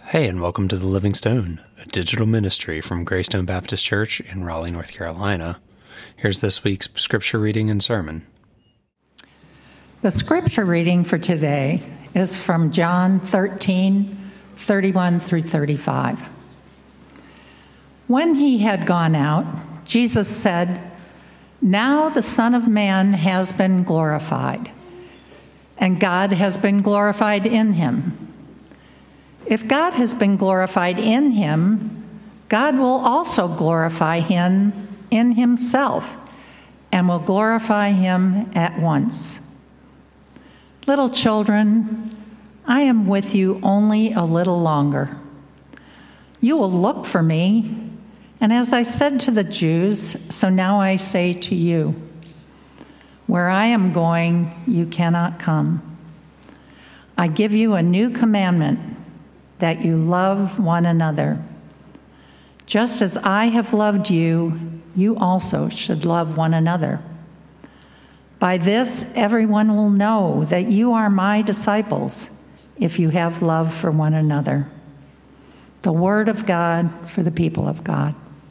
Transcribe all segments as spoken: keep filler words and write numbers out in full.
Hey, and welcome to The Living Stone, a digital ministry from Greystone Baptist Church in Raleigh, North Carolina. Here's this week's scripture reading and sermon. The scripture reading for today is from John thirteen, thirty-one through thirty-five. When he had gone out, Jesus said, "Now the Son of Man has been glorified, and God has been glorified in him. If God has been glorified in him, God will also glorify him in himself and will glorify him at once. Little children, I am with you only a little longer. You will look for me, and as I said to the Jews, so now I say to you, where I am going, you cannot come. I give you a new commandment, that you love one another. Just as I have loved you, you also should love one another. By this, everyone will know that you are my disciples, if you have love for one another." The word of God for the people of God.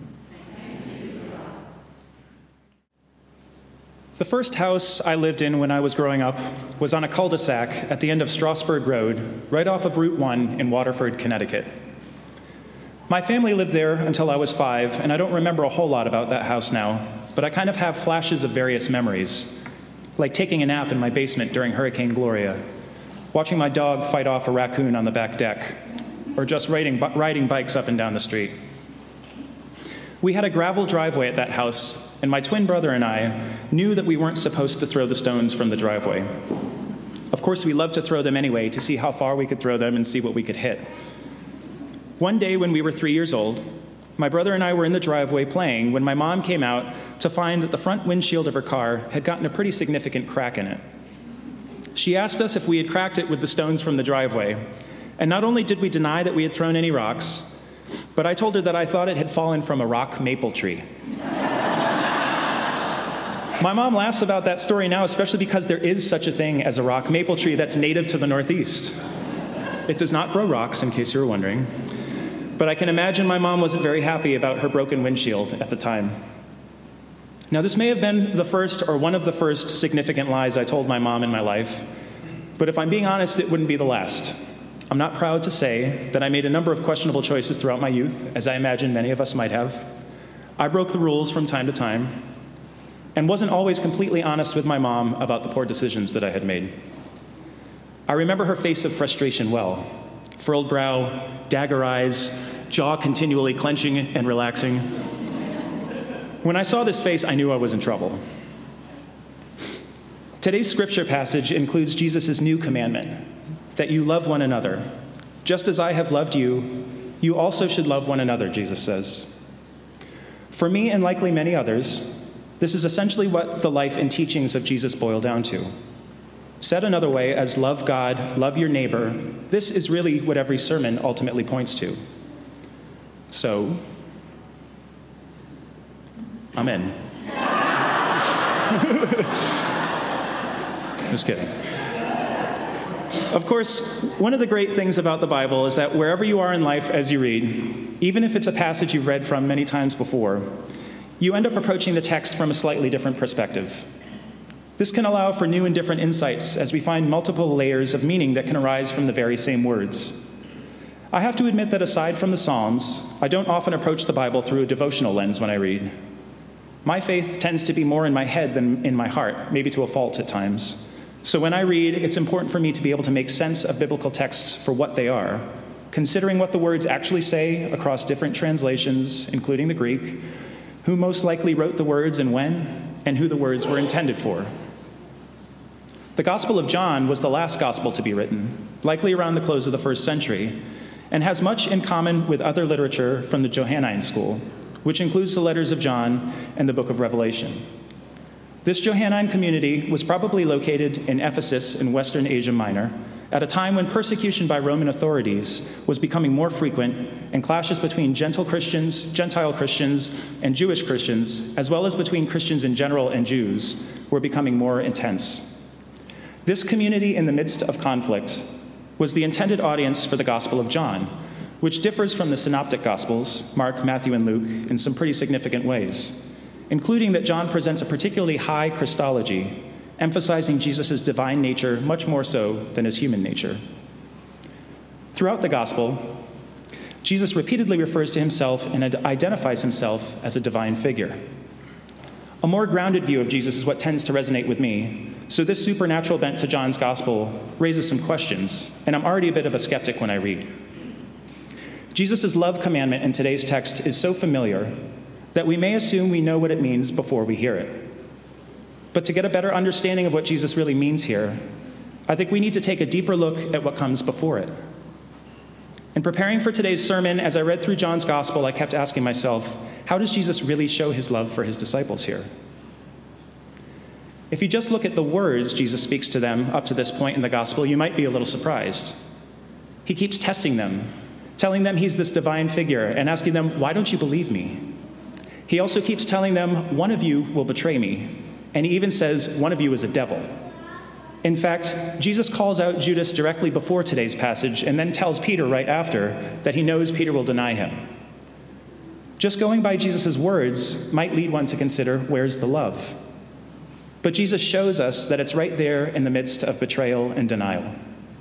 The first house I lived in when I was growing up was on a cul-de-sac at the end of Strasburg Road, right off of Route one in Waterford, Connecticut. My family lived there until I was five, and I don't remember a whole lot about that house now, but I kind of have flashes of various memories, like taking a nap in my basement during Hurricane Gloria, watching my dog fight off a raccoon on the back deck, or just riding, riding bikes up and down the street. We had a gravel driveway at that house, and my twin brother and I knew that we weren't supposed to throw the stones from the driveway. Of course, we loved to throw them anyway to see how far we could throw them and see what we could hit. One day when we were three years old, my brother and I were in the driveway playing when my mom came out to find that the front windshield of her car had gotten a pretty significant crack in it. She asked us if we had cracked it with the stones from the driveway, and not only did we deny that we had thrown any rocks, but I told her that I thought it had fallen from a rock maple tree. My mom laughs about that story now, especially because there is such a thing as a rock maple tree that's native to the Northeast. It does not grow rocks, in case you were wondering. But I can imagine my mom wasn't very happy about her broken windshield at the time. Now, this may have been the first or one of the first significant lies I told my mom in my life, but if I'm being honest, it wouldn't be the last. I'm not proud to say that I made a number of questionable choices throughout my youth, as I imagine many of us might have. I broke the rules from time to time, and wasn't always completely honest with my mom about the poor decisions that I had made. I remember her face of frustration well. Furrowed brow, dagger eyes, jaw continually clenching and relaxing. When I saw this face, I knew I was in trouble. Today's scripture passage includes Jesus' new commandment, that you love one another. Just as I have loved you, you also should love one another, Jesus says. For me, and likely many others, this is essentially what the life and teachings of Jesus boil down to. Said another way, as love God, love your neighbor, this is really what every sermon ultimately points to. So, I'm in. Just kidding. Of course, one of the great things about the Bible is that wherever you are in life as you read, even if it's a passage you've read from many times before, you end up approaching the text from a slightly different perspective. This can allow for new and different insights as we find multiple layers of meaning that can arise from the very same words. I have to admit that aside from the Psalms, I don't often approach the Bible through a devotional lens when I read. My faith tends to be more in my head than in my heart, maybe to a fault at times. So when I read, it's important for me to be able to make sense of biblical texts for what they are, considering what the words actually say across different translations, including the Greek, who most likely wrote the words and when, and who the words were intended for. The Gospel of John was the last gospel to be written, likely around the close of the first century, and has much in common with other literature from the Johannine school, which includes the letters of John and the book of Revelation. This Johannine community was probably located in Ephesus in Western Asia Minor, at a time when persecution by Roman authorities was becoming more frequent and clashes between gentle Christians, Gentile Christians, and Jewish Christians, as well as between Christians in general and Jews, were becoming more intense. This community in the midst of conflict was the intended audience for the Gospel of John, which differs from the synoptic Gospels, Mark, Matthew, and Luke, in some pretty significant ways, including that John presents a particularly high Christology, emphasizing Jesus' divine nature much more so than his human nature. Throughout the Gospel, Jesus repeatedly refers to himself and identifies himself as a divine figure. A more grounded view of Jesus is what tends to resonate with me, so this supernatural bent to John's Gospel raises some questions, and I'm already a bit of a skeptic when I read. Jesus' love commandment in today's text is so familiar that we may assume we know what it means before we hear it. But to get a better understanding of what Jesus really means here, I think we need to take a deeper look at what comes before it. In preparing for today's sermon, as I read through John's Gospel, I kept asking myself, how does Jesus really show his love for his disciples here? If you just look at the words Jesus speaks to them up to this point in the Gospel, you might be a little surprised. He keeps testing them, telling them he's this divine figure, and asking them, why don't you believe me? He also keeps telling them, one of you will betray me. And he even says, one of you is a devil. In fact, Jesus calls out Judas directly before today's passage and then tells Peter right after that he knows Peter will deny him. Just going by Jesus' words might lead one to consider, where's the love? But Jesus shows us that it's right there in the midst of betrayal and denial.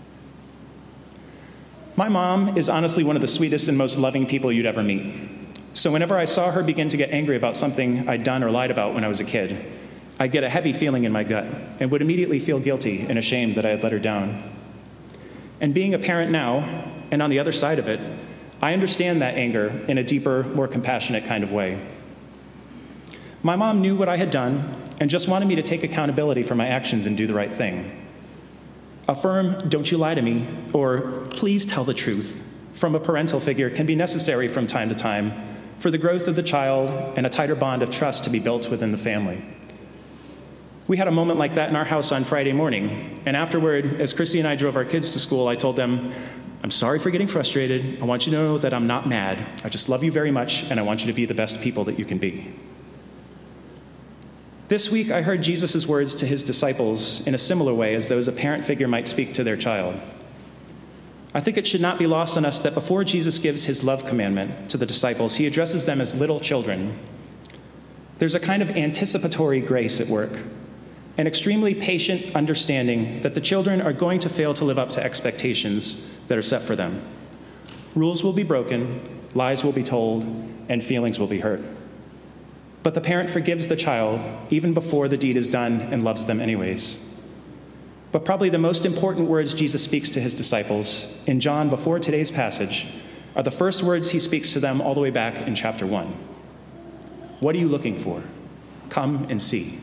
My mom is honestly one of the sweetest and most loving people you'd ever meet. So whenever I saw her begin to get angry about something I'd done or lied about when I was a kid, I'd get a heavy feeling in my gut and would immediately feel guilty and ashamed that I had let her down. And being a parent now, and on the other side of it, I understand that anger in a deeper, more compassionate kind of way. My mom knew what I had done and just wanted me to take accountability for my actions and do the right thing. A firm, don't you lie to me, or please tell the truth from a parental figure can be necessary from time to time for the growth of the child and a tighter bond of trust to be built within the family. We had a moment like that in our house on Friday morning, and afterward, as Christy and I drove our kids to school, I told them, I'm sorry for getting frustrated. I want you to know that I'm not mad. I just love you very much, and I want you to be the best people that you can be. This week, I heard Jesus' words to his disciples in a similar way as those a parent figure might speak to their child. I think it should not be lost on us that before Jesus gives his love commandment to the disciples, he addresses them as little children. There's a kind of anticipatory grace at work, an extremely patient understanding that the children are going to fail to live up to expectations that are set for them. Rules will be broken, lies will be told, and feelings will be hurt. But the parent forgives the child even before the deed is done and loves them anyways. But probably the most important words Jesus speaks to his disciples in John before today's passage are the first words he speaks to them all the way back in chapter one. What are you looking for? Come and see.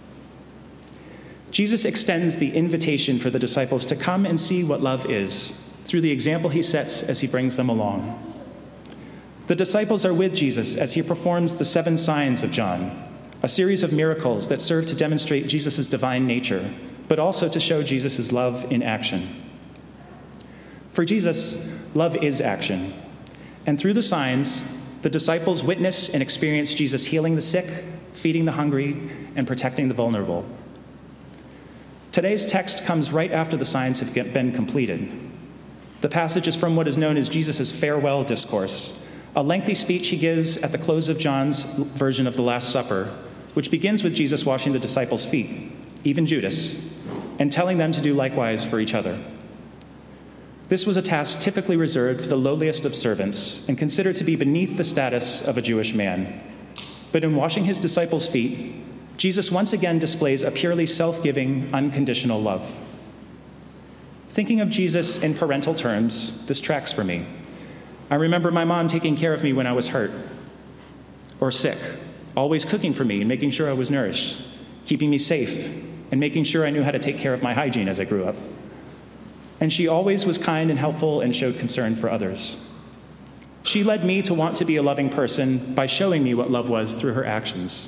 Jesus extends the invitation for the disciples to come and see what love is through the example he sets as he brings them along. The disciples are with Jesus as he performs the seven signs of John, a series of miracles that serve to demonstrate Jesus' divine nature, but also to show Jesus' love in action. For Jesus, love is action. And through the signs, the disciples witness and experience Jesus healing the sick, feeding the hungry, and protecting the vulnerable. Today's text comes right after the signs have been completed. The passage is from what is known as Jesus' farewell discourse, a lengthy speech he gives at the close of John's version of the Last Supper, which begins with Jesus washing the disciples' feet, even Judas, and telling them to do likewise for each other. This was a task typically reserved for the lowliest of servants and considered to be beneath the status of a Jewish man. But in washing his disciples' feet, Jesus once again displays a purely self-giving, unconditional love. Thinking of Jesus in parental terms, this tracks for me. I remember my mom taking care of me when I was hurt or sick, always cooking for me and making sure I was nourished, keeping me safe, and making sure I knew how to take care of my hygiene as I grew up. And she always was kind and helpful and showed concern for others. She led me to want to be a loving person by showing me what love was through her actions.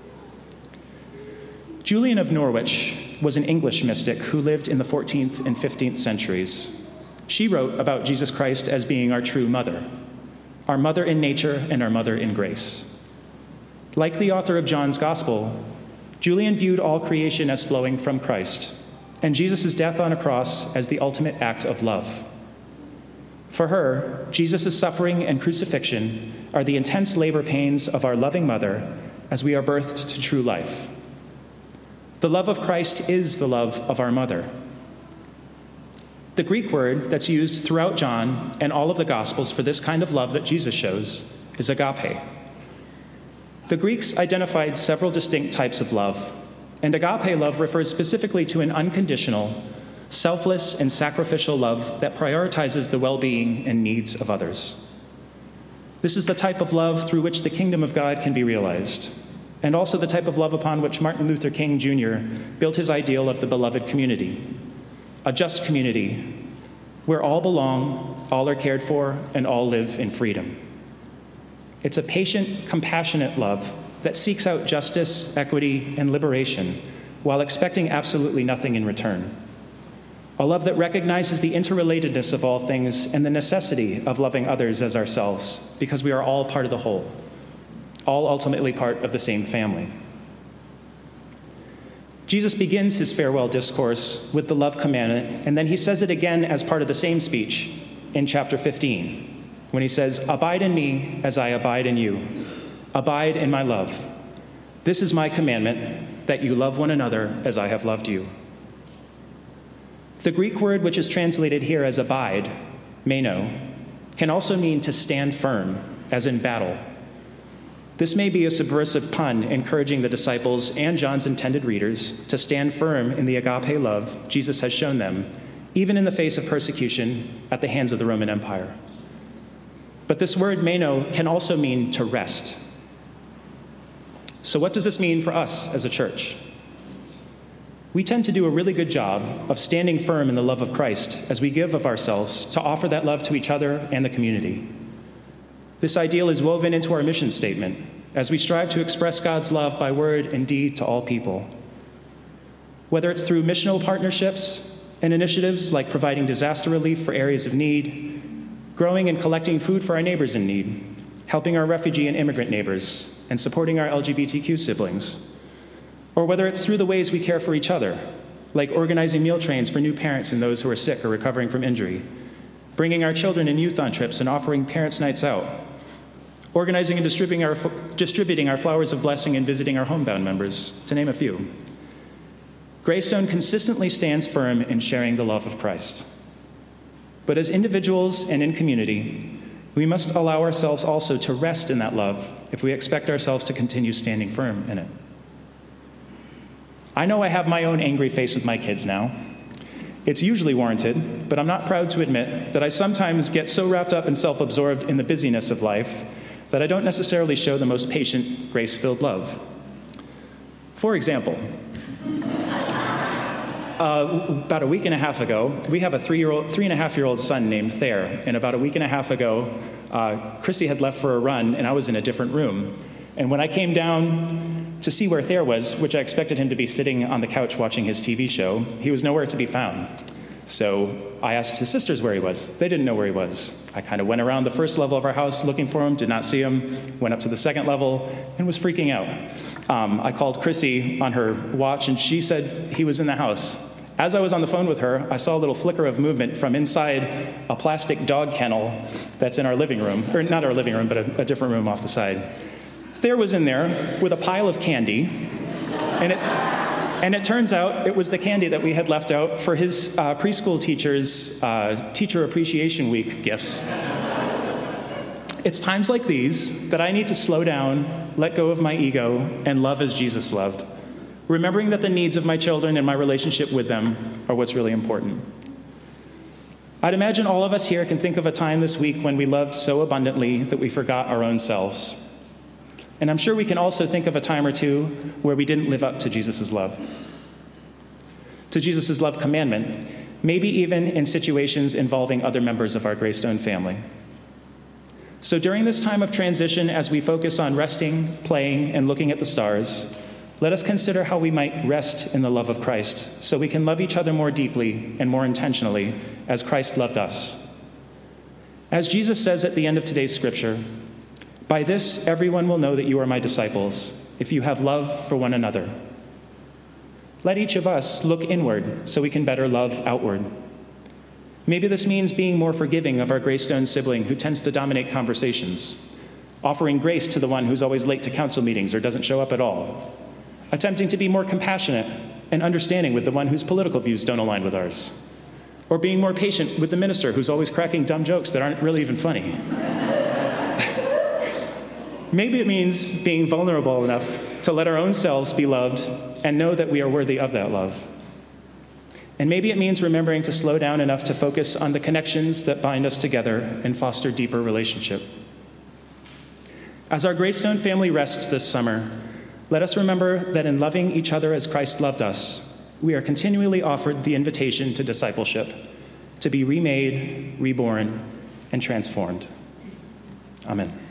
Julian of Norwich was an English mystic who lived in the fourteenth and fifteenth centuries. She wrote about Jesus Christ as being our true mother, our mother in nature and our mother in grace. Like the author of John's Gospel, Julian viewed all creation as flowing from Christ, and Jesus' death on a cross as the ultimate act of love. For her, Jesus' suffering and crucifixion are the intense labor pains of our loving mother as we are birthed to true life. The love of Christ is the love of our mother. The Greek word that's used throughout John and all of the Gospels for this kind of love that Jesus shows is agape. The Greeks identified several distinct types of love, and agape love refers specifically to an unconditional, selfless, and sacrificial love that prioritizes the well-being and needs of others. This is the type of love through which the kingdom of God can be realized, and also the type of love upon which Martin Luther King Junior built his ideal of the beloved community, a just community where all belong, all are cared for, and all live in freedom. It's a patient, compassionate love that seeks out justice, equity, and liberation while expecting absolutely nothing in return. A love that recognizes the interrelatedness of all things and the necessity of loving others as ourselves, because we are all part of the whole, all ultimately part of the same family. Jesus begins his farewell discourse with the love commandment, and then he says it again as part of the same speech in chapter fifteen, when he says, "Abide in me as I abide in you. Abide in my love. This is my commandment, that you love one another as I have loved you." The Greek word which is translated here as abide, meno, can also mean to stand firm, as in battle. This may be a subversive pun encouraging the disciples and John's intended readers to stand firm in the agape love Jesus has shown them, even in the face of persecution at the hands of the Roman Empire. But this word meno can also mean to rest. So what does this mean for us as a church? We tend to do a really good job of standing firm in the love of Christ as we give of ourselves to offer that love to each other and the community. This ideal is woven into our mission statement as we strive to express God's love by word and deed to all people. Whether it's through missional partnerships and initiatives like providing disaster relief for areas of need, growing and collecting food for our neighbors in need, helping our refugee and immigrant neighbors, and supporting our L G B T Q siblings. Or whether it's through the ways we care for each other, like organizing meal trains for new parents and those who are sick or recovering from injury, bringing our children and youth on trips and offering parents' nights out, organizing and distributing our, distributing our flowers of blessing and visiting our homebound members, to name a few. Greystone consistently stands firm in sharing the love of Christ. But as individuals and in community, we must allow ourselves also to rest in that love if we expect ourselves to continue standing firm in it. I know I have my own angry face with my kids now. It's usually warranted, but I'm not proud to admit that I sometimes get so wrapped up and self-absorbed in the busyness of life that I don't necessarily show the most patient, grace-filled love. For example, uh, about a week and a half ago, we have a three-year-old, three and a half-year-old son named Thayer, and about a week and a half ago, uh, Chrissy had left for a run, and I was in a different room. And when I came down to see where Thayer was, which I expected him to be sitting on the couch watching his T V show, he was nowhere to be found. So I asked his sisters where he was. They didn't know where he was. I kind of went around the first level of our house looking for him, did not see him, went up to the second level, and was freaking out. Um, I called Chrissy on her watch, and she said he was in the house. As I was on the phone with her, I saw a little flicker of movement from inside a plastic dog kennel that's in our living room, or not our living room, but a, a different room off the side. Thayer was in there with a pile of candy, and it, and it turns out it was the candy that we had left out for his uh, preschool teacher's uh, Teacher Appreciation Week gifts. It's times like these that I need to slow down, let go of my ego, and love as Jesus loved, remembering that the needs of my children and my relationship with them are what's really important. I'd imagine all of us here can think of a time this week when we loved so abundantly that we forgot our own selves. And I'm sure we can also think of a time or two where we didn't live up to Jesus' love, to Jesus' love commandment, maybe even in situations involving other members of our Greystone family. So during this time of transition, as we focus on resting, playing, and looking at the stars, let us consider how we might rest in the love of Christ so we can love each other more deeply and more intentionally as Christ loved us. As Jesus says at the end of today's scripture, "By this everyone will know that you are my disciples, if you have love for one another." Let each of us look inward so we can better love outward. Maybe this means being more forgiving of our Greystone sibling who tends to dominate conversations, offering grace to the one who's always late to council meetings or doesn't show up at all, attempting to be more compassionate and understanding with the one whose political views don't align with ours, or being more patient with the minister who's always cracking dumb jokes that aren't really even funny. Maybe it means being vulnerable enough to let our own selves be loved and know that we are worthy of that love. And maybe it means remembering to slow down enough to focus on the connections that bind us together and foster deeper relationship. As our Greystone family rests this summer, let us remember that in loving each other as Christ loved us, we are continually offered the invitation to discipleship, to be remade, reborn, and transformed. Amen.